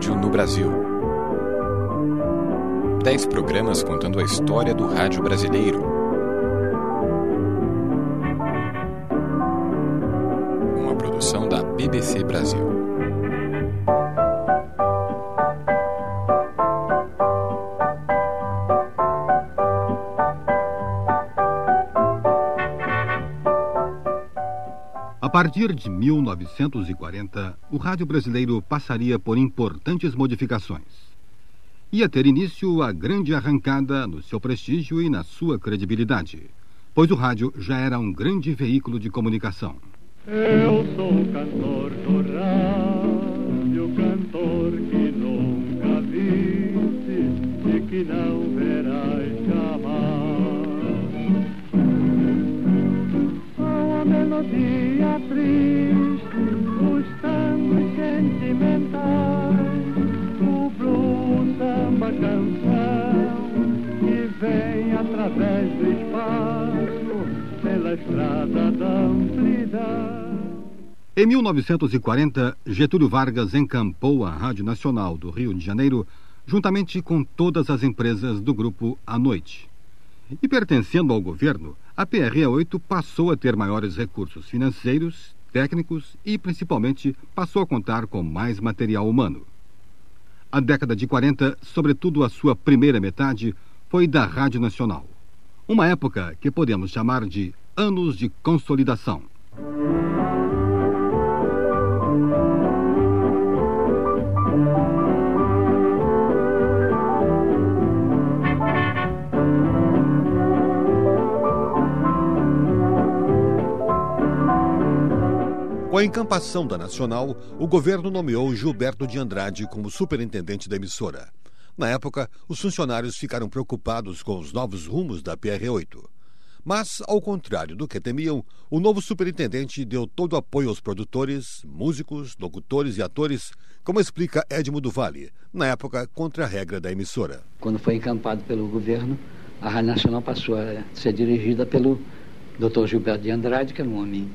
rádio no Brasil. 10 programas contando a história do rádio brasileiro. Uma produção da BBC Brasil. A partir de 1940, o rádio brasileiro passaria por importantes modificações. Ia ter início a grande arrancada no seu prestígio e na sua credibilidade, pois o rádio já era um grande veículo de comunicação. Eu sou o cantor do rádio, cantor que nunca viste e que não verás jamais. A melodia triste, os sambas sentimentais, o blues, samba, canção, que vem através do espaço, pela estrada da amplidade. Em 1940, Getúlio Vargas encampou a Rádio Nacional do Rio de Janeiro, juntamente com todas as empresas do grupo à noite. E pertencendo ao governo, a PRE8 passou a ter maiores recursos financeiros, técnicos e, principalmente, passou a contar com mais material humano. A década de 40, sobretudo a sua primeira metade, foi da Rádio Nacional. Uma época que podemos chamar de anos de consolidação. Com a encampação da Nacional, o governo nomeou Gilberto de Andrade como superintendente da emissora. Na época, os funcionários ficaram preocupados com os novos rumos da PRE8. Mas, ao contrário do que temiam, o novo superintendente deu todo o apoio aos produtores, músicos, locutores e atores, como explica Edmo do Vale, na época contra a regra da emissora. Quando foi encampado pelo governo, a Rádio Nacional passou a ser dirigida pelo Dr. Gilberto de Andrade, que era um homem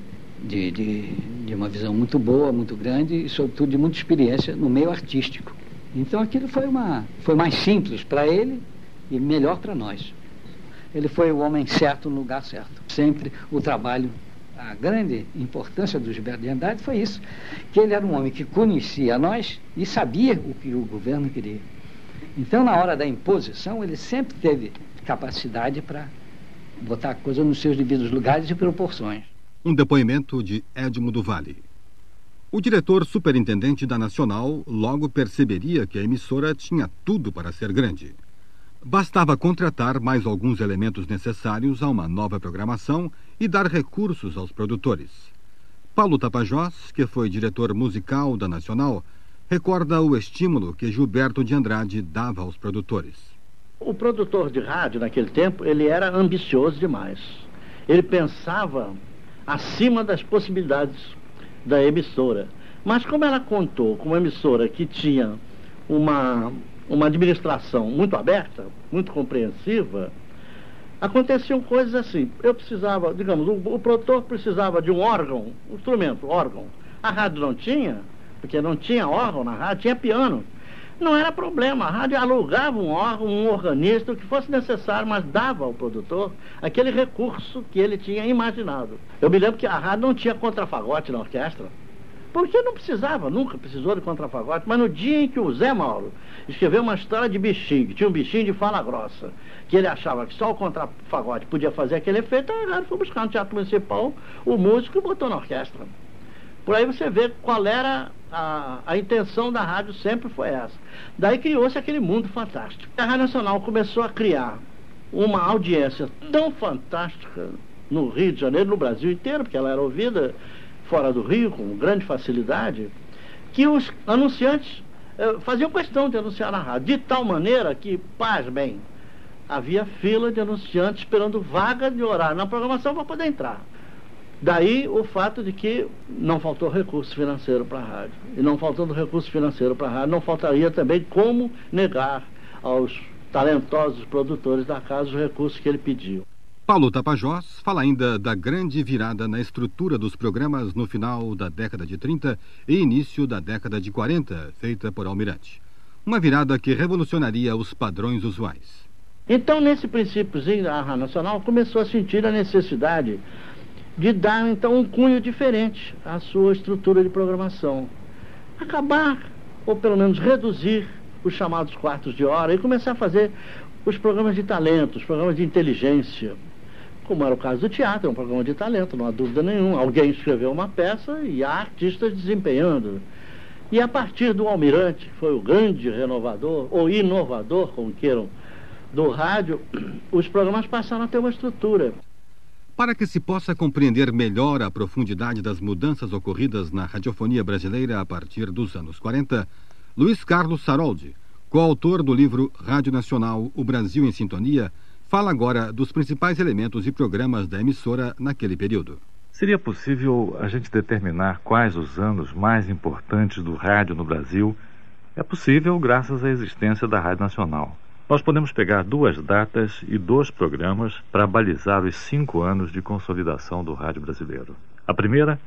de uma visão muito boa, muito grande e, sobretudo, de muita experiência no meio artístico. Então, aquilo foi mais simples para ele e melhor para nós. Ele foi o homem certo no lugar certo. Sempre o trabalho, a grande importância do Gilberto de Andrade foi isso, que ele era um homem que conhecia nós e sabia o que o governo queria. Então, na hora da imposição, ele sempre teve capacidade para botar a coisa nos seus devidos lugares e proporções. Um depoimento de Edmo do Vale. O diretor superintendente da Nacional logo perceberia que a emissora tinha tudo para ser grande. Bastava contratar mais alguns elementos necessários a uma nova programação e dar recursos aos produtores. Paulo Tapajós, que foi diretor musical da Nacional, recorda o estímulo que Gilberto de Andrade dava aos produtores. O produtor de rádio, naquele tempo, ele era ambicioso demais. Ele pensava acima das possibilidades da emissora. Mas como ela contou com uma emissora que tinha uma administração muito aberta, muito compreensiva, aconteciam coisas assim. Eu precisava, digamos, o produtor precisava de um órgão, um instrumento, órgão. A rádio não tinha, porque não tinha órgão na rádio, tinha piano. Não era problema, a rádio alugava um órgão, um organista, o que fosse necessário, mas dava ao produtor aquele recurso que ele tinha imaginado. Eu me lembro que a rádio não tinha contrafagote na orquestra, porque não precisava, nunca precisou de contrafagote, mas no dia em que o Zé Mauro escreveu uma história de bichinho, que tinha um bichinho de fala grossa, que ele achava que só o contrafagote podia fazer aquele efeito, a rádio foi buscar no Teatro Municipal o músico e botou na orquestra. Por aí você vê qual era a intenção da rádio, sempre foi essa. Daí criou-se aquele mundo fantástico. A Rádio Nacional começou a criar uma audiência tão fantástica no Rio de Janeiro, no Brasil inteiro, porque ela era ouvida fora do Rio com grande facilidade, que os anunciantes faziam questão de anunciar na rádio, de tal maneira que, pasmem, havia fila de anunciantes esperando vaga de horário na programação para poder entrar. Daí o fato de que não faltou recurso financeiro para a rádio. E não faltando recurso financeiro para a rádio, não faltaria também como negar aos talentosos produtores da casa os recursos que ele pediu. Paulo Tapajós fala ainda da grande virada na estrutura dos programas no final da década de 30 e início da década de 40, feita por Almirante. Uma virada que revolucionaria os padrões usuais. Então, nesse princípiozinho, a Rádio Nacional começou a sentir a necessidade de dar, então, um cunho diferente à sua estrutura de programação. Acabar, ou pelo menos reduzir, os chamados quartos de hora e começar a fazer os programas de talento, os programas de inteligência. Como era o caso do teatro, é um programa de talento, não há dúvida nenhuma. Alguém escreveu uma peça e há artistas desempenhando. E a partir do Almirante, que foi o grande renovador, ou inovador, como queiram, do rádio, os programas passaram a ter uma estrutura. Para que se possa compreender melhor a profundidade das mudanças ocorridas na radiofonia brasileira a partir dos anos 40, Luiz Carlos Saroldi, coautor do livro Rádio Nacional, O Brasil em Sintonia, fala agora dos principais elementos e programas da emissora naquele período. Seria possível a gente determinar quais os anos mais importantes do rádio no Brasil? É possível graças à existência da Rádio Nacional. Nós podemos pegar 2 datas e 2 programas para balizar os 5 anos de consolidação do rádio brasileiro. A primeira,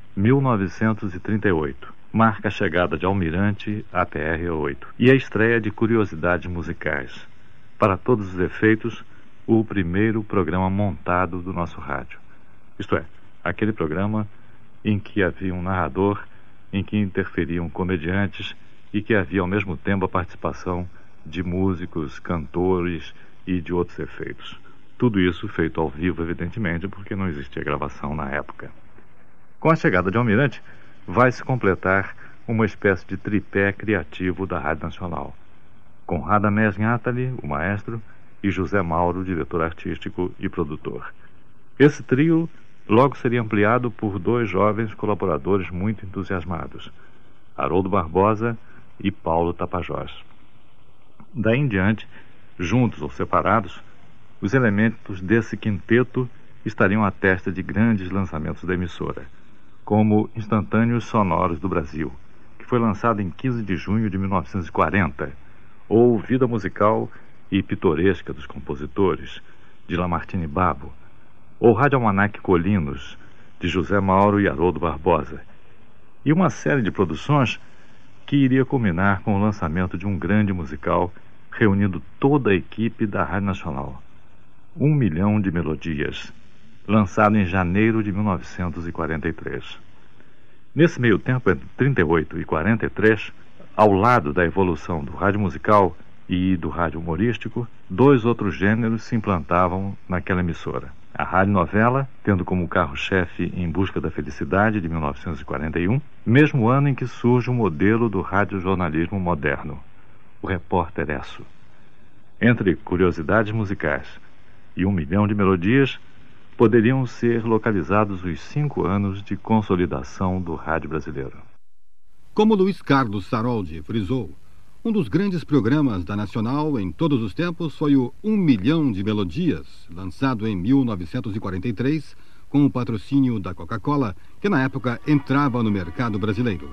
1938, marca a chegada de Almirante à PR8 e a estreia de Curiosidades Musicais. Para todos os efeitos, o primeiro programa montado do nosso rádio. Isto é, aquele programa em que havia um narrador, em que interferiam comediantes e que havia ao mesmo tempo a participação de músicos, cantores e de outros efeitos. Tudo isso feito ao vivo, evidentemente, porque não existia gravação na época. Com a chegada de Almirante, vai se completar uma espécie de tripé criativo da Rádio Nacional, com Radamés Nhatali, o maestro, e José Mauro, o diretor artístico e produtor. Esse trio logo seria ampliado por 2 jovens colaboradores muito entusiasmados, Haroldo Barbosa e Paulo Tapajós. Daí em diante, juntos ou separados, os elementos desse quinteto estariam à testa de grandes lançamentos da emissora, como Instantâneos Sonoros do Brasil, que foi lançado em 15 de junho de 1940, ou Vida Musical e Pitoresca dos Compositores, de Lamartine Babo, ou Rádio Almanac Colinos, de José Mauro e Haroldo Barbosa, e uma série de produções que iria culminar com o lançamento de um grande musical reunindo toda a equipe da Rádio Nacional, 1 Milhão de Melodias, lançado em janeiro de 1943. Nesse meio tempo, entre 38 e 43, ao lado da evolução do rádio musical e do rádio humorístico, 2 outros gêneros se implantavam naquela emissora. A rádio novela, tendo como carro-chefe Em Busca da Felicidade, de 1941, mesmo ano em que surge o modelo do radiojornalismo moderno, o Repórter Esso. Entre Curiosidades Musicais e 1 Milhão de Melodias, poderiam ser localizados os 5 anos de consolidação do rádio brasileiro. Como Luiz Carlos Saroldi frisou, um dos grandes programas da Nacional em todos os tempos foi o 1 Milhão de Melodias, lançado em 1943, com o patrocínio da Coca-Cola, que na época entrava no mercado brasileiro.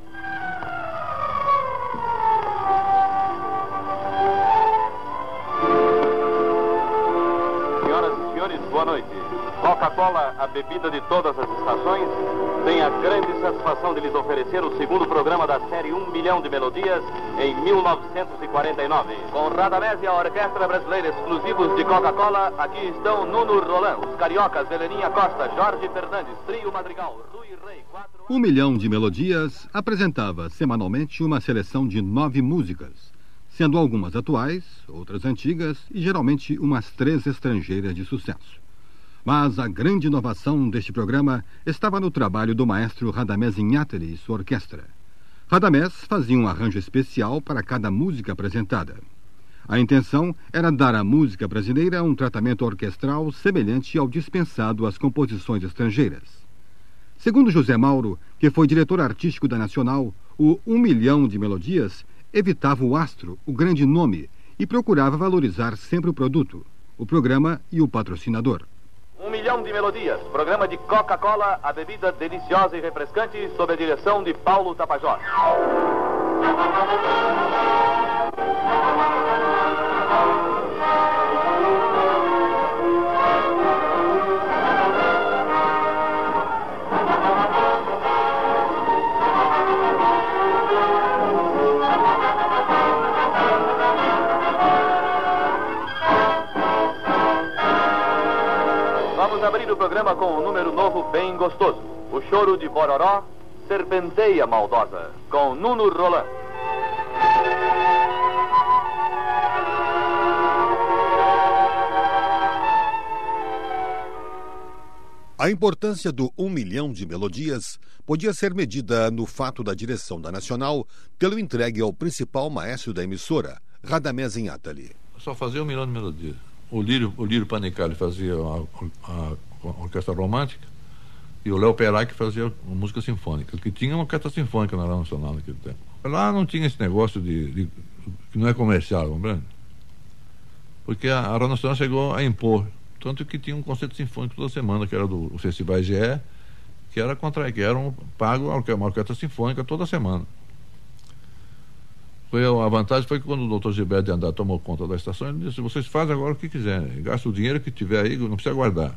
Senhoras e senhores, boa noite. Coca-Cola, a bebida de todas as estações, tem a grande satisfação de lhes oferecer o segundo programa da série 1 Milhão de Melodias em 1949. Com Radamés e a Orquestra Brasileira exclusivos de Coca-Cola, aqui estão Nuno Roland, os cariocas Heleninha Costa, Jorge Fernandes, Trio Madrigal, Rui Rei, 4... 1 Milhão de Melodias apresentava semanalmente uma seleção de 9 músicas, sendo algumas atuais, outras antigas e geralmente umas 3 estrangeiras de sucesso. Mas a grande inovação deste programa estava no trabalho do maestro Radamés Nhatali e sua orquestra. Radamés fazia um arranjo especial para cada música apresentada. A intenção era dar à música brasileira um tratamento orquestral semelhante ao dispensado às composições estrangeiras. Segundo José Mauro, que foi diretor artístico da Nacional, o 1 Milhão de Melodias evitava o astro, o grande nome, e procurava valorizar sempre o produto, o programa e o patrocinador. 1 Milhão de Melodias, programa de Coca-Cola, a bebida deliciosa e refrescante, sob a direção de Paulo Tapajós. programa com um número novo bem gostoso. O Choro de Bororó, Serpenteia Maldosa, com Nuno Roland. A importância do 1 milhão de melodias podia ser medida no fato da direção da Nacional tê-lo entregue ao principal maestro da emissora, Radamés Inátali. Só fazia 1 milhão de melodias. O Lírio Panicali fazia a orquestra romântica e o Léo Perai que fazia música sinfônica, que tinha uma orquestra sinfônica na Nacional naquele tempo. Lá não tinha esse negócio que não é comercial, compreende? Porque a Rádio Nacional chegou a impor. Tanto que tinha um concerto sinfônico toda semana, que era do Festival GE, que era pago uma orquestra sinfônica toda semana. A vantagem foi que quando o Dr. Gilberto de Andrade tomou conta da estação, ele disse: vocês fazem agora o que quiserem, gasta o dinheiro que tiver aí, não precisa guardar.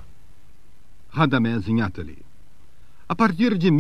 Radamés Inátali. A partir de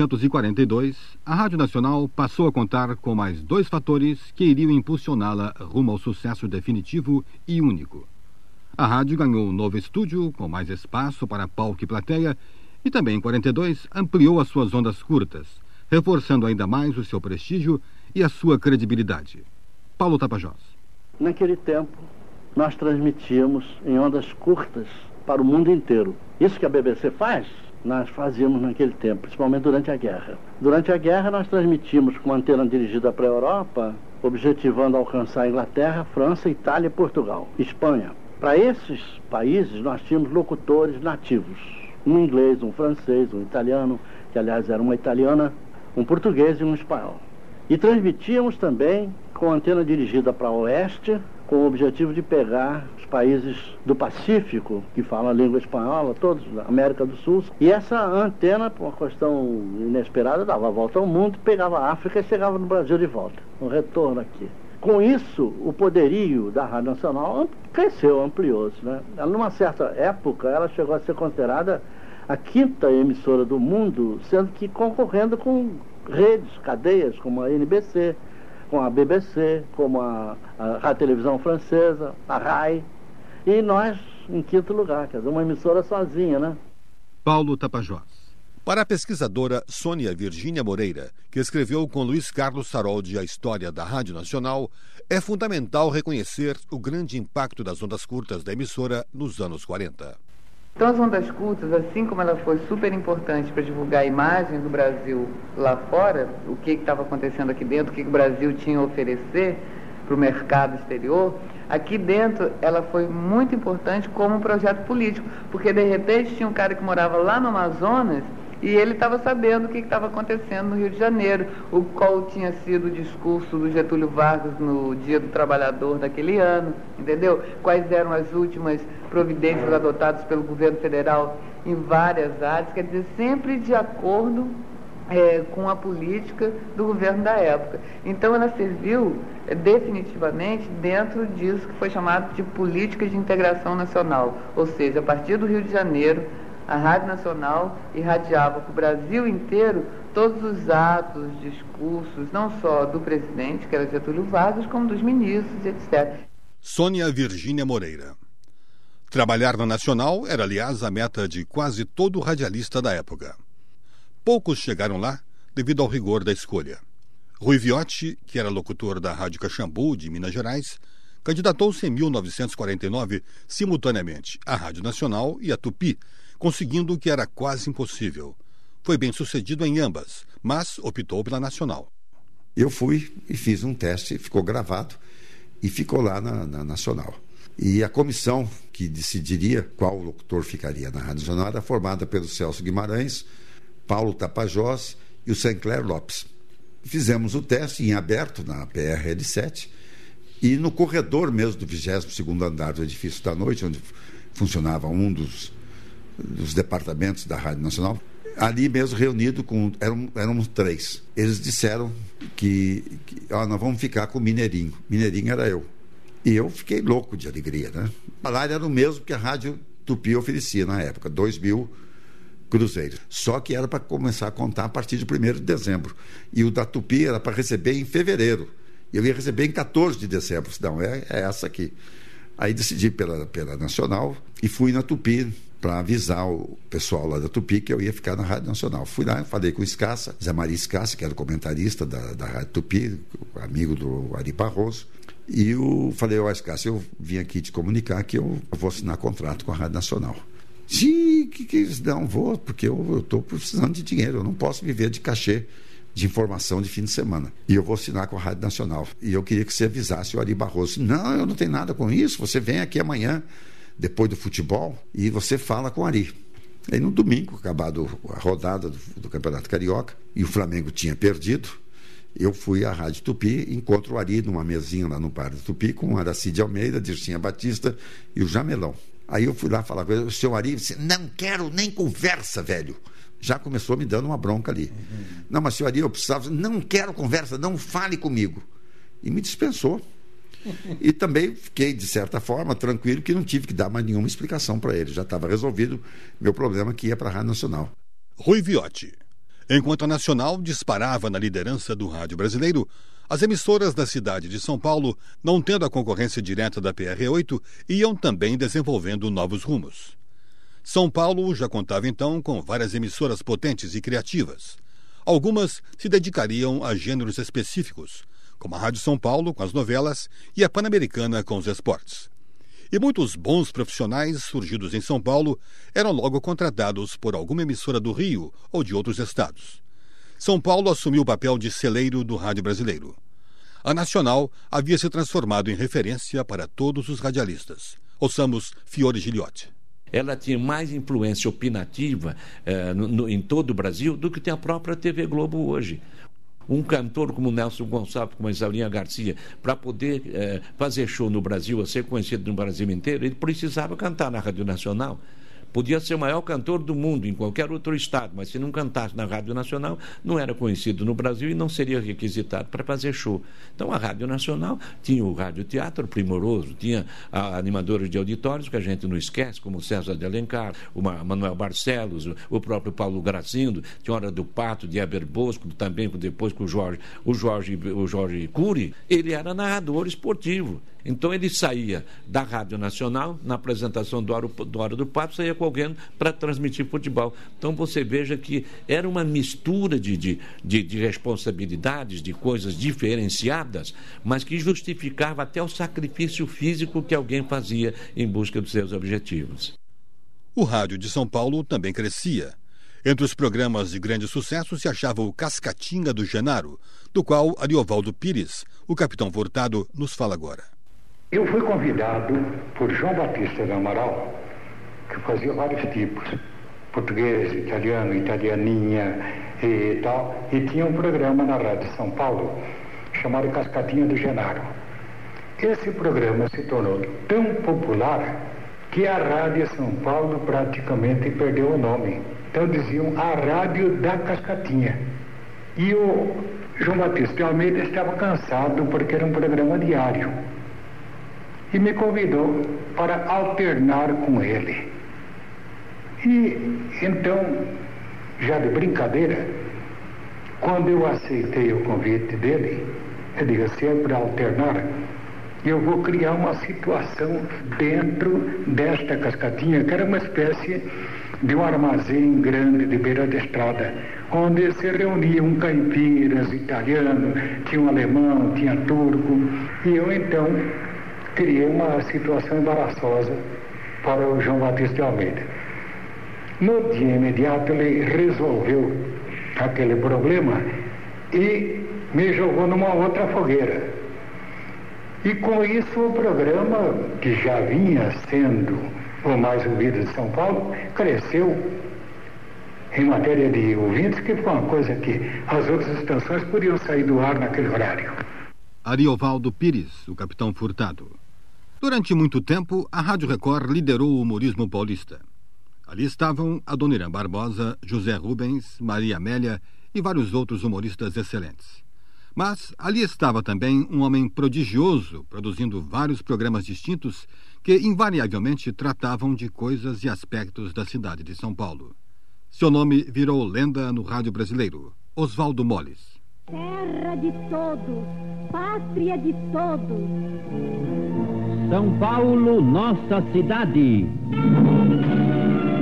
1942, a Rádio Nacional passou a contar com mais 2 fatores que iriam impulsioná-la rumo ao sucesso definitivo e único. A rádio ganhou um novo estúdio, com mais espaço para palco e plateia, e também em 42 ampliou as suas ondas curtas, reforçando ainda mais o seu prestígio e a sua credibilidade. Paulo Tapajós. Naquele tempo, nós transmitíamos em ondas curtas para o mundo inteiro. Isso que a BBC faz, nós fazíamos naquele tempo, principalmente durante a guerra. Durante a guerra, nós transmitimos com antena dirigida para a Europa, objetivando alcançar a Inglaterra, França, Itália, Portugal, Espanha. Para esses países, nós tínhamos locutores nativos. Um inglês, um francês, um italiano, que aliás era uma italiana, um português e um espanhol. E transmitíamos também com antena dirigida para o oeste, com o objetivo de pegar os países do Pacífico, que falam a língua espanhola, todos da América do Sul. E essa antena, por uma questão inesperada, dava a volta ao mundo, pegava a África e chegava no Brasil de volta. Um retorno aqui. Com isso, o poderio da Rádio Nacional cresceu, ampliou-se, né? Numa certa época, ela chegou a ser considerada a 5ª emissora do mundo, sendo que concorrendo com redes, cadeias, como a NBC, com a BBC, como a Rádio Televisão Francesa, a RAI, e nós em 5º lugar, quer dizer, uma emissora sozinha, né? Paulo Tapajós. Para a pesquisadora Sônia Virgínia Moreira, que escreveu com Luiz Carlos Saroldi a história da Rádio Nacional, é fundamental reconhecer o grande impacto das ondas curtas da emissora nos anos 40. Então as ondas curtas, assim como ela foi super importante para divulgar a imagem do Brasil lá fora, o que estava acontecendo aqui dentro, o que o Brasil tinha a oferecer para o mercado exterior, aqui dentro ela foi muito importante como um projeto político, porque de repente tinha um cara que morava lá no Amazonas e ele estava sabendo o que estava acontecendo no Rio de Janeiro, qual tinha sido o discurso do Getúlio Vargas no Dia do Trabalhador daquele ano, entendeu? Quais eram as últimas providências adotadas pelo governo federal em várias áreas, quer dizer, sempre de acordo com a política do governo da época. Então ela serviu definitivamente dentro disso que foi chamado de política de integração nacional, ou seja, a partir do Rio de Janeiro, a Rádio Nacional irradiava para o Brasil inteiro todos os atos, discursos, não só do presidente, que era Getúlio Vargas, como dos ministros, etc. Sônia Virgínia Moreira. Trabalhar na Nacional era, aliás, a meta de quase todo radialista da época. Poucos chegaram lá devido ao rigor da escolha. Rui Viotti, que era locutor da Rádio Caxambu, de Minas Gerais, candidatou-se em 1949 simultaneamente à Rádio Nacional e à Tupi, conseguindo o que era quase impossível. Foi bem sucedido em ambas, mas optou pela Nacional. Eu fui e fiz um teste, ficou gravado e ficou lá na Nacional. E a comissão que decidiria qual locutor ficaria na Rádio Nacional era formada pelo Celso Guimarães, Paulo Tapajós e o Sancler Lopes. Fizemos o teste em aberto na PRL7 e no corredor mesmo do 22º andar do edifício da Noite, onde funcionava um dos departamentos da Rádio Nacional, ali mesmo reunido com... Éramos 3. Eles disseram que nós vamos ficar com o Mineirinho. Mineirinho era eu. E eu fiquei louco de alegria, né? O salário era o mesmo que a Rádio Tupi oferecia na época, 2.000 cruzeiros. Só que era para começar a contar a partir de 1º de dezembro. E o da Tupi era para receber em fevereiro. E eu ia receber em 14 de dezembro. Não, é essa aqui. Aí decidi pela Nacional e fui na Tupi para avisar o pessoal lá da Tupi que eu ia ficar na Rádio Nacional. Fui lá, falei com o Escassa, Zé Maria Escassa, que era o comentarista da Rádio Tupi, amigo do Ari Barroso, e eu falei, Escassa, eu vim aqui te comunicar que eu vou assinar contrato com a Rádio Nacional. Sim, não vou, porque eu estou precisando de dinheiro, eu não posso viver de cachê de informação de fim de semana. E eu vou assinar com a Rádio Nacional. E eu queria que você avisasse o Ari Barroso. Não, eu não tenho nada com isso, você vem aqui amanhã, depois do futebol, e você fala com o Ari. Aí no domingo, acabado a rodada do Campeonato Carioca, e o Flamengo tinha perdido, eu fui à Rádio Tupi, encontro o Ari numa mesinha lá no bar do Tupi, com o Aracide Almeida, Dircinha Batista e o Jamelão. Aí eu fui lá falar com ele, o senhor Ari, disse, não quero nem conversa, velho. Já começou me dando uma bronca ali. Não, mas senhor Ari, eu precisava, não quero conversa, não fale comigo. E me dispensou. E também fiquei, de certa forma, tranquilo, que não tive que dar mais nenhuma explicação para ele. Já estava resolvido meu problema, que ia para a Rádio Nacional. Rui Viotti. Enquanto a Nacional disparava na liderança do rádio brasileiro, as emissoras da cidade de São Paulo, não tendo a concorrência direta da PR8, iam também desenvolvendo novos rumos. São Paulo já contava então com várias emissoras potentes e criativas. Algumas se dedicariam a gêneros específicos, como a Rádio São Paulo com as novelas e a Pan-Americana com os esportes. E muitos bons profissionais surgidos em São Paulo eram logo contratados por alguma emissora do Rio ou de outros estados. São Paulo assumiu o papel de celeiro do rádio brasileiro. A Nacional havia se transformado em referência para todos os radialistas. Ouçamos Fiore Giliotti. Ela tinha mais influência opinativa em todo o Brasil do que tem a própria TV Globo hoje. Um cantor como Nelson Gonçalves, como a Isaurinha Garcia, para poder fazer show no Brasil, a ser conhecido no Brasil inteiro, ele precisava cantar na Rádio Nacional. Podia ser o maior cantor do mundo em qualquer outro estado, mas se não cantasse na Rádio Nacional, não era conhecido no Brasil e não seria requisitado para fazer show. Então a Rádio Nacional tinha o radioteatro primoroso, tinha animadores de auditórios que a gente não esquece, como o César de Alencar, o Manuel Barcelos, o próprio Paulo Gracindo, tinha Hora do Pato, de Eber Bosco, também depois com o Jorge Cury. Ele era narrador esportivo. Então ele saía da Rádio Nacional, na apresentação do Hora do Pato, saía com alguém para transmitir futebol. Então você veja que era uma mistura de responsabilidades, de coisas diferenciadas, mas que justificava até o sacrifício físico que alguém fazia em busca dos seus objetivos. O rádio de São Paulo também crescia. Entre os programas de grande sucesso se achava o Cascatinha do Genaro, do qual Ariovaldo Pires, o capitão Furtado, nos fala agora. Eu fui convidado por João Batista do Amaral, que fazia vários tipos, português, italiano, italianinha e tal, e tinha um programa na Rádio São Paulo chamado Cascatinha do Genaro. Esse programa se tornou tão popular que a Rádio São Paulo praticamente perdeu o nome. Então diziam a Rádio da Cascatinha. E o João Batista de Almeida estava cansado porque era um programa diário. E me convidou para alternar com ele. E então, já de brincadeira, quando eu aceitei o convite dele, eu disse assim, para alternar, eu vou criar uma situação dentro desta cascatinha, que era uma espécie de um armazém grande de beira de estrada, onde se reuniam caipiras, italiano, tinha um alemão, tinha turco, e eu então criei uma situação embaraçosa para o João Batista de Almeida. No dia imediato ele resolveu aquele problema e me jogou numa outra fogueira. E com isso o programa, que já vinha sendo o mais ouvido de São Paulo, cresceu em matéria de ouvintes, que foi uma coisa que as outras estações podiam sair do ar naquele horário. Ariovaldo Pires, o capitão Furtado. Durante muito tempo, a Rádio Record liderou o humorismo paulista. Ali estavam Adoniran Barbosa, José Rubens, Maria Amélia e vários outros humoristas excelentes. Mas ali estava também um homem prodigioso, produzindo vários programas distintos que invariavelmente tratavam de coisas e aspectos da cidade de São Paulo. Seu nome virou lenda no rádio brasileiro, Oswaldo Molles. Terra de todos, pátria de todos. São Paulo, nossa cidade.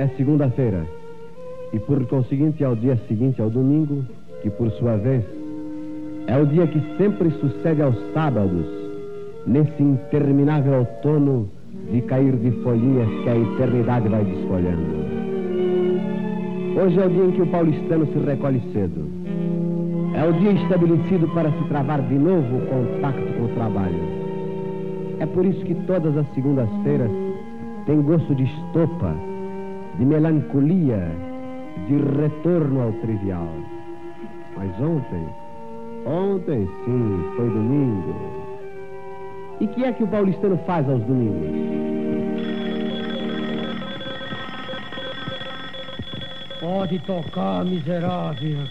é segunda-feira, e por conseguinte é o dia seguinte ao domingo, que por sua vez é o dia que sempre sucede aos sábados, nesse interminável outono de cair de folhinhas que a eternidade vai desfolhando. Hoje é o dia em que o paulistano se recolhe cedo. É o dia estabelecido para se travar de novo o contato com o trabalho. É por isso que todas as segundas-feiras têm gosto de estopa, de melancolia, de retorno ao trivial. Mas ontem sim, foi domingo. E que é que o paulistano faz aos domingos? Pode tocar, miserável.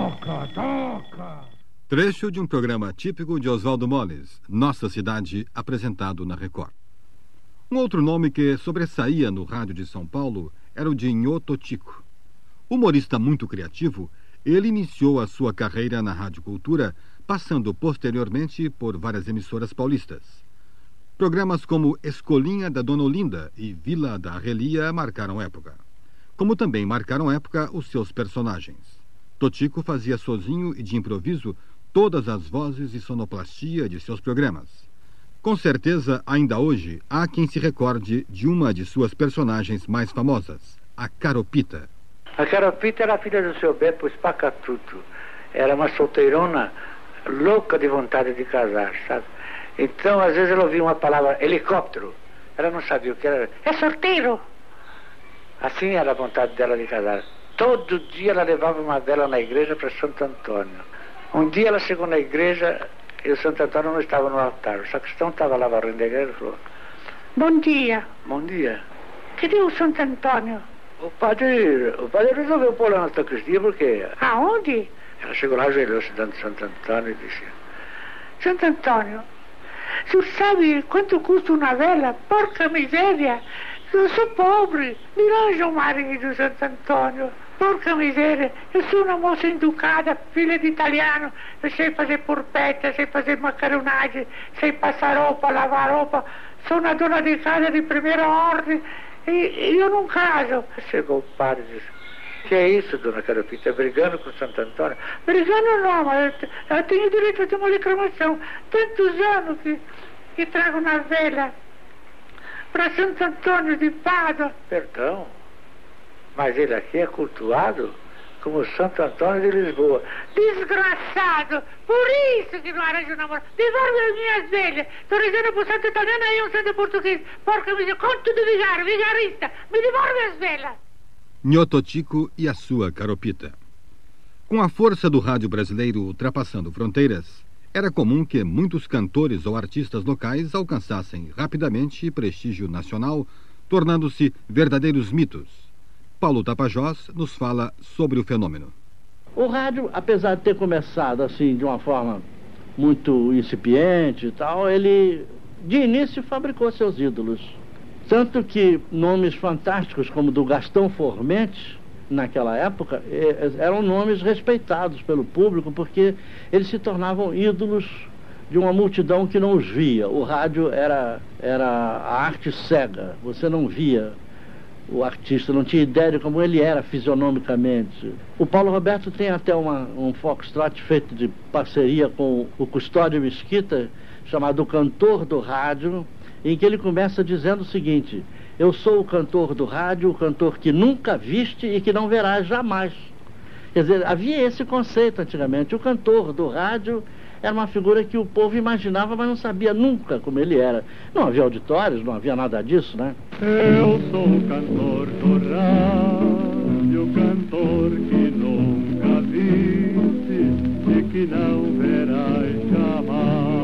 Toca. Trecho de um programa típico de Oswaldo Moles, Nossa Cidade, apresentado na Record. Um outro nome que sobressaía no rádio de São Paulo era o de Nhô Totico. Humorista muito criativo, ele iniciou a sua carreira na Rádio Cultura, passando posteriormente por várias emissoras paulistas. Programas como Escolinha da Dona Olinda e Vila da Arrelia marcaram época. Como também marcaram época os seus personagens. Totico fazia sozinho e de improviso todas as vozes e sonoplastia de seus programas. Com certeza, ainda hoje, há quem se recorde de uma de suas personagens mais famosas, a Caropita. A Caropita era a filha do seu Bepo Spacatuto. Era uma solteirona louca de vontade de casar, sabe? Então, às vezes, ela ouvia uma palavra, helicóptero. Ela não sabia o que era. É solteiro! Assim era a vontade dela de casar. Todo dia ela levava uma vela na igreja para Santo Antônio. Um dia ela chegou na igreja e o Santo Antônio não estava no altar. O sacristão estava lá varrendo a igreja e falou: Bom dia. Bom dia. Cadê o Santo Antônio? O padre resolveu pôr lá na sacristia porque... Aonde? Ela chegou lá, ajoelhou-se diante de Santo Antônio e disse: Santo Antônio, o senhor sabe quanto custa uma vela? Porca miséria! Eu sou pobre, me arranja um marido, Santo Antônio. Porca miséria, eu sou uma moça educada, filha de italiano. Eu sei fazer porpeta, sei fazer macaronagem, sei passar roupa, lavar roupa. Sou uma dona de casa de primeira ordem e eu não caso. Chegou o padre e disse: Que é isso, dona Caropita? Brigando com Santo Antônio? Brigando não, mas eu tenho direito a ter uma reclamação. Tantos anos que trago na vela para Santo Antônio de Pádua. Perdão, mas ele aqui é cultuado como Santo Antônio de Lisboa. Desgraçado! Por isso que não arranjo namoro. Devolve as minhas velhas. Estou dizendo para o Santo Italiano e um Santo Português. Porca miséria, conto de vigarista. Me devolve as velhas. Nhô Totico e a sua Caropita. Com a força do rádio brasileiro ultrapassando fronteiras, era comum que muitos cantores ou artistas locais alcançassem rapidamente prestígio nacional, tornando-se verdadeiros mitos. Paulo Tapajós nos fala sobre o fenômeno. O rádio, apesar de ter começado assim de uma forma muito incipiente e tal, ele de início fabricou seus ídolos. Tanto que nomes fantásticos como do Gastão Formenti, naquela época, eram nomes respeitados pelo público, porque eles se tornavam ídolos de uma multidão que não os via. O rádio era a arte cega, você não via o artista, não tinha ideia de como ele era fisionomicamente. O Paulo Roberto tem até um foxtrot feito de parceria com o Custódio Mesquita, chamado O Cantor do Rádio, em que ele começa dizendo o seguinte: eu sou o cantor do rádio, o cantor que nunca viste e que não verás jamais. Quer dizer, havia esse conceito antigamente. O cantor do rádio era uma figura que o povo imaginava, mas não sabia nunca como ele era. Não havia auditórios, não havia nada disso, né? Eu sou o cantor do rádio, cantor que nunca viste e que não verás jamais.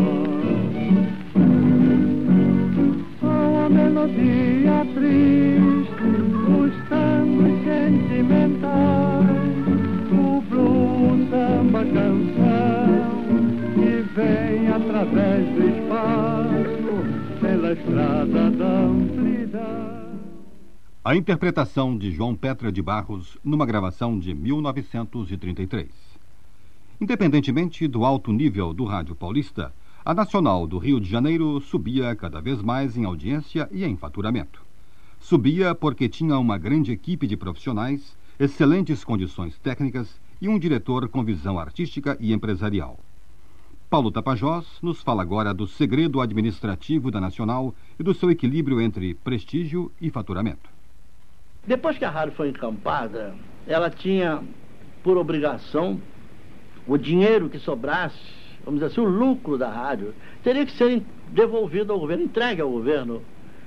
Melodia triste, os tangos sentimentais, o blues, samba, canção, que vem através do espaço, pela estrada da amplidade. A interpretação de João Petra de Barros numa gravação de 1933. Independentemente do alto nível do rádio paulista, a Nacional do Rio de Janeiro subia cada vez mais em audiência e em faturamento. Subia porque tinha uma grande equipe de profissionais, excelentes condições técnicas e um diretor com visão artística e empresarial. Paulo Tapajós nos fala agora do segredo administrativo da Nacional e do seu equilíbrio entre prestígio e faturamento. Depois que a rádio foi encampada, ela tinha por obrigação o dinheiro que sobrasse, vamos dizer assim, o lucro da rádio, teria que ser devolvido ao governo, entregue ao governo.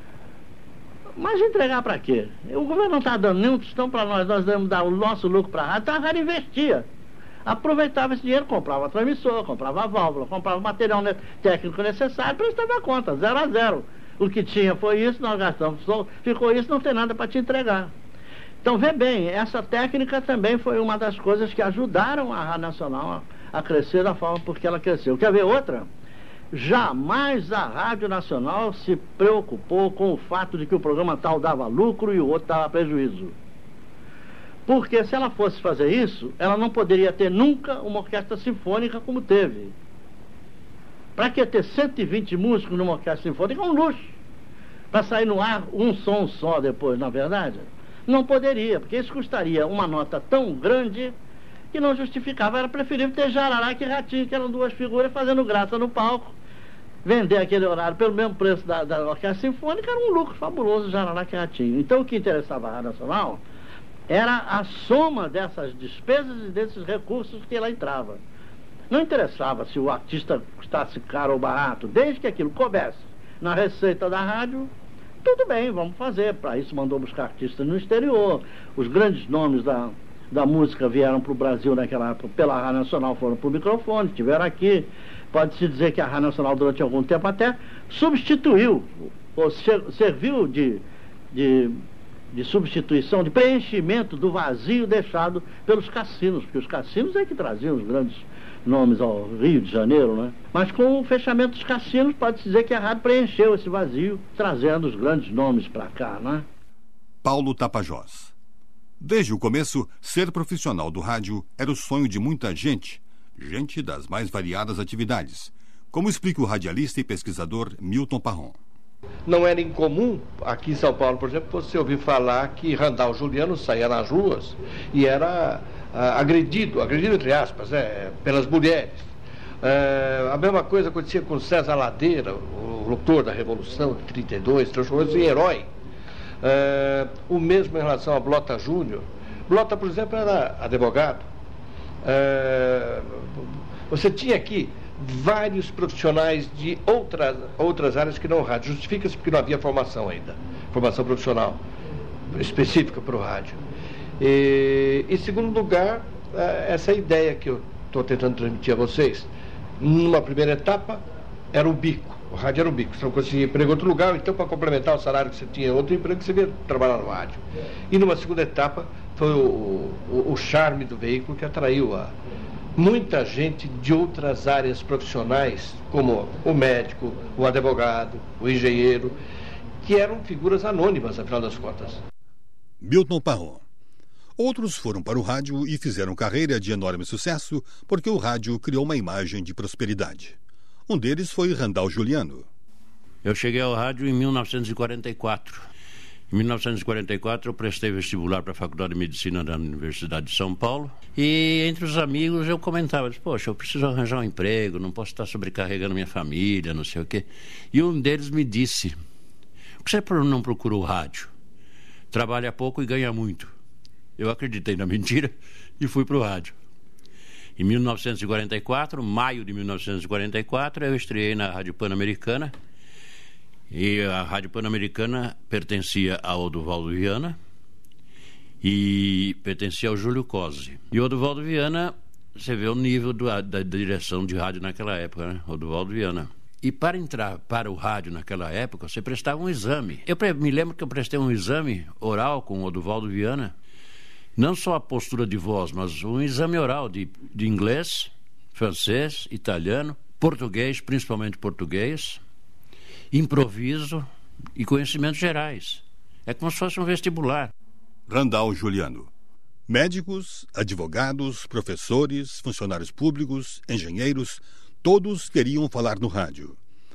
Mas entregar para quê? O governo não está dando nenhum tostão para nós devemos dar o nosso lucro para a rádio, então a rádio investia. Aproveitava esse dinheiro, comprava transmissor, comprava válvula, comprava o material técnico necessário, prestava conta, 0 a 0. O que tinha foi isso, nós gastamos, ficou isso, não tem nada para te entregar. Então, vê bem, essa técnica também foi uma das coisas que ajudaram a Rádio Nacional a crescer da forma porque ela cresceu. Quer ver outra? Jamais a Rádio Nacional se preocupou com o fato de que o programa tal dava lucro e o outro dava prejuízo. Porque se ela fosse fazer isso, ela não poderia ter nunca uma orquestra sinfônica como teve. Para que ter 120 músicos numa orquestra sinfônica é um luxo. Para sair no ar um som só depois, na verdade? Não poderia, porque isso custaria uma nota tão grande que não justificava. Era preferível ter Jararaca e Ratinho, que eram duas figuras fazendo graça no palco. Vender aquele horário pelo mesmo preço da orquestra sinfônica era um lucro fabuloso, Jararaca e Ratinho. Então o que interessava a Rádio Nacional era a soma dessas despesas e desses recursos que ela entrava. Não interessava se o artista custasse caro ou barato, desde que aquilo coubesse na receita da rádio, tudo bem, vamos fazer. Para isso mandou buscar artistas no exterior. Os grandes nomes da música vieram para o Brasil naquela época, pela Rádio Nacional, foram para o microfone, estiveram aqui. Pode-se dizer que a Rádio Nacional durante algum tempo até substituiu, ou serviu de substituição, de preenchimento do vazio deixado pelos cassinos, porque os cassinos é que traziam os grandes nomes ao Rio de Janeiro, né? Mas com o fechamento dos cassinos, pode-se dizer que a rádio preencheu esse vazio, trazendo os grandes nomes para cá, né? Paulo Tapajós. Desde o começo, ser profissional do rádio era o sonho de muita gente das mais variadas atividades, como explica o radialista e pesquisador Milton Parron. Não era incomum, aqui em São Paulo, por exemplo, você ouvir falar que Randall Juliano saía nas ruas e era agredido entre aspas, pelas mulheres. A mesma coisa acontecia com César Ladeira, o locutor da Revolução de 32, transformou-se em herói. O mesmo em relação a Blota Júnior. Blota, por exemplo, era advogado. Você tinha aqui vários profissionais de outras áreas que não o rádio. Justifica-se porque não havia formação ainda, formação profissional específica para o rádio. E em segundo lugar, essa ideia que eu estou tentando transmitir a vocês, numa primeira etapa, era o bico. O rádio era um bico. Você não conseguia emprego em outro lugar, então para complementar o salário que você tinha outro emprego, você ia trabalhar no rádio. E numa segunda etapa, foi o charme do veículo que atraiu muita gente de outras áreas profissionais, como o médico, o advogado, o engenheiro, que eram figuras anônimas, afinal das contas. Milton Parron. Outros foram para o rádio e fizeram carreira de enorme sucesso porque o rádio criou uma imagem de prosperidade. Um deles foi Randall Juliano. Eu cheguei ao rádio em 1944. Em 1944 eu prestei vestibular para a Faculdade de Medicina da Universidade de São Paulo e entre os amigos eu comentava, poxa, eu preciso arranjar um emprego, não posso estar sobrecarregando minha família, não sei o quê. E um deles me disse, por que você não procura o rádio? Trabalha pouco e ganha muito. Eu acreditei na mentira e fui para o rádio. Em 1944, maio de 1944, eu estreiei na Rádio Pan-Americana. E a Rádio Pan-Americana pertencia ao Oduvaldo Viana e pertencia ao Júlio Cosi. E o Oduvaldo Viana, você vê o nível da direção de rádio naquela época, né? Oduvaldo Viana. E para entrar para o rádio naquela época, você prestava um exame. Eu me lembro que eu prestei um exame oral com o Oduvaldo Viana. Não só a postura de voz, mas um exame oral de inglês, francês, italiano, português, principalmente português, improviso e conhecimentos gerais. É como se fosse um vestibular. Randall Juliano. Médicos, advogados, professores, funcionários públicos, engenheiros, todos queriam falar no rádio.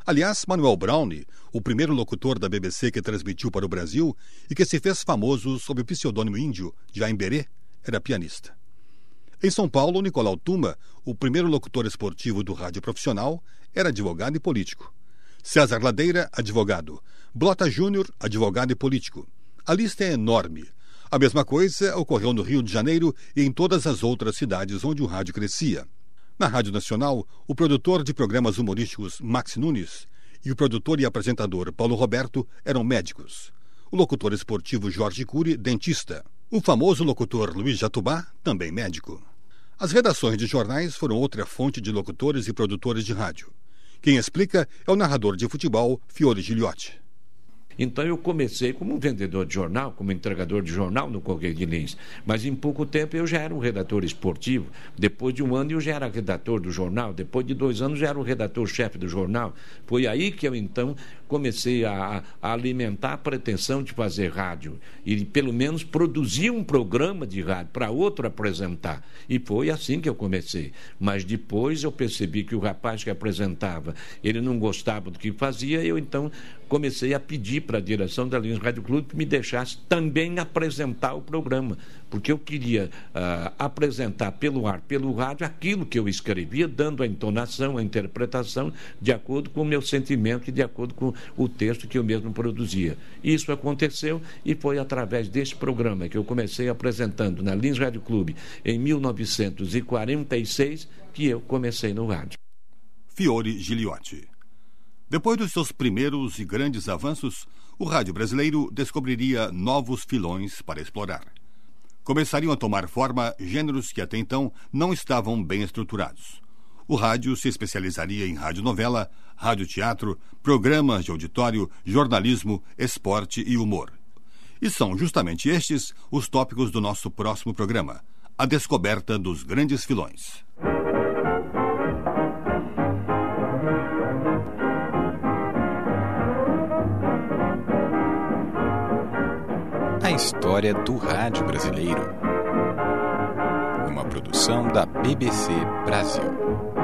Aliás, Manuel Browne, o primeiro locutor da BBC que transmitiu para o Brasil e que se fez famoso sob o pseudônimo índio de Aimberê, era pianista. Em São Paulo, Nicolau Tuma, o primeiro locutor esportivo do rádio profissional, era advogado e político. César Ladeira, advogado. Blota Júnior, advogado e político. A lista é enorme. A mesma coisa ocorreu no Rio de Janeiro e em todas as outras cidades onde o rádio crescia. Na Rádio Nacional, o produtor de programas humorísticos Max Nunes e o produtor e apresentador Paulo Roberto eram médicos. O locutor esportivo Jorge Cury, dentista. O famoso locutor Luiz Jatubá, também médico. As redações de jornais foram outra fonte de locutores e produtores de rádio. Quem explica é o narrador de futebol Fiore Giliotti. Então eu comecei como vendedor de jornal, como entregador de jornal no Correio de Lins. Mas em pouco tempo eu já era um redator esportivo. Depois de um ano eu já era redator do jornal. Depois de 2 anos já era o redator-chefe do jornal. Foi aí que eu então comecei a alimentar a pretensão de fazer rádio. E pelo menos produzir um programa de rádio para outro apresentar. E foi assim que eu comecei. Mas depois eu percebi que o rapaz que apresentava, ele não gostava do que fazia, eu então comecei a pedir para a direção da Lins Rádio Clube que me deixasse também apresentar o programa, porque eu queria apresentar pelo ar, pelo rádio, aquilo que eu escrevia, dando a entonação, a interpretação, de acordo com o meu sentimento e de acordo com o texto que eu mesmo produzia. Isso aconteceu e foi através desse programa que eu comecei apresentando na Lins Rádio Clube em 1946 que eu comecei no rádio. Fiore Giliotti. Depois dos seus primeiros e grandes avanços, o rádio brasileiro descobriria novos filões para explorar. Começariam a tomar forma gêneros que até então não estavam bem estruturados. O rádio se especializaria em radionovela, radioteatro, programas de auditório, jornalismo, esporte e humor. E são justamente estes os tópicos do nosso próximo programa, a descoberta dos grandes filões. A história do rádio brasileiro. Uma produção da BBC Brasil.